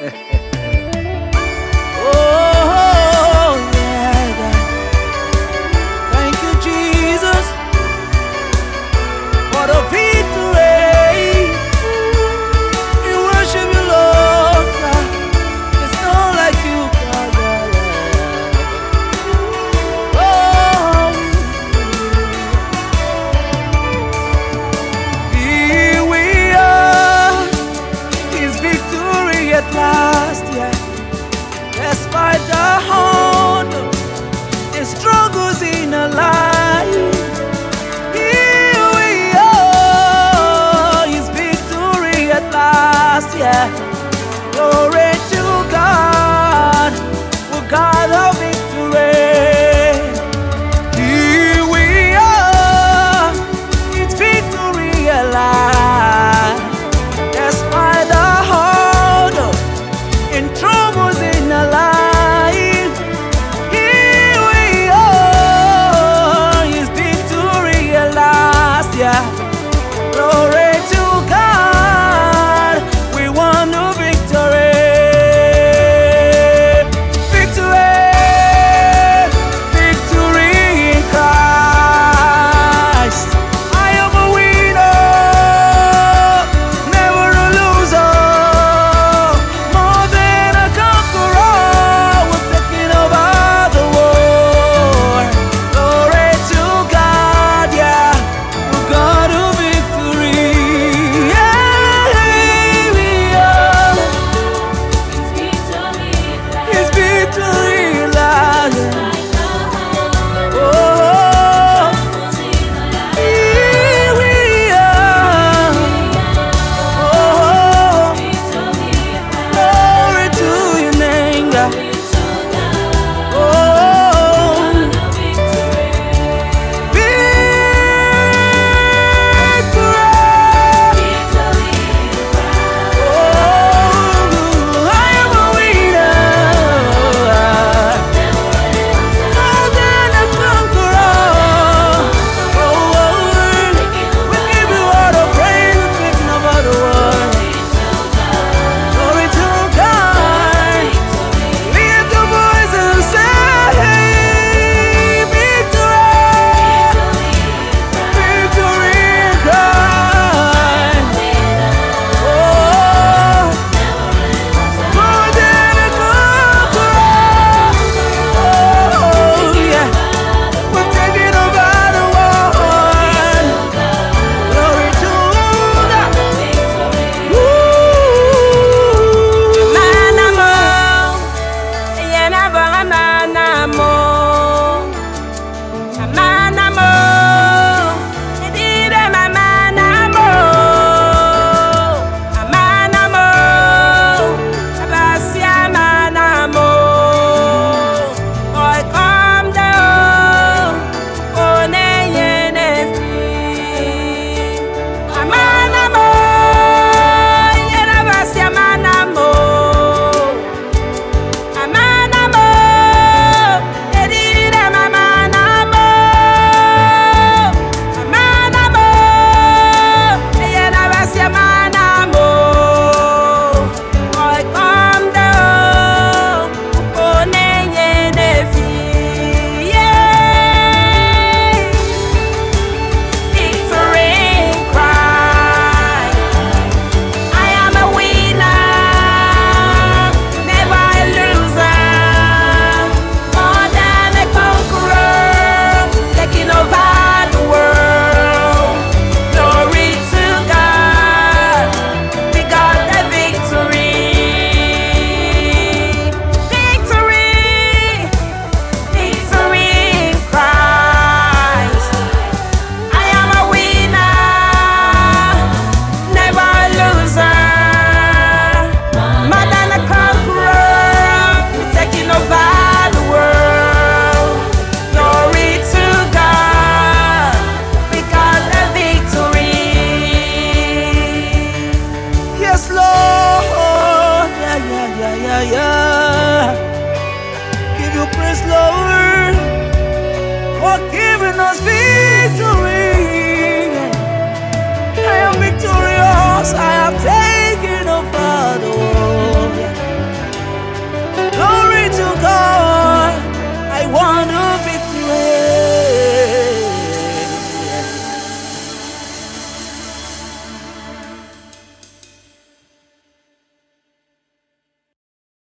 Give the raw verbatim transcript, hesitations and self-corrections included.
Oh, yeah, God. Thank you, Jesus, for the victory. We worship you, Lord. God. It's not like you, God. Yeah, yeah. Oh, here we are. His victory at last, yeah. Despite the hard and struggles in our life, here we are. His victory at last, yeah. Glory to God, for God of victory. Here we are. His victory at last. Despite the hard and troubles in our life, here we are. His victory at last, yeah. Glory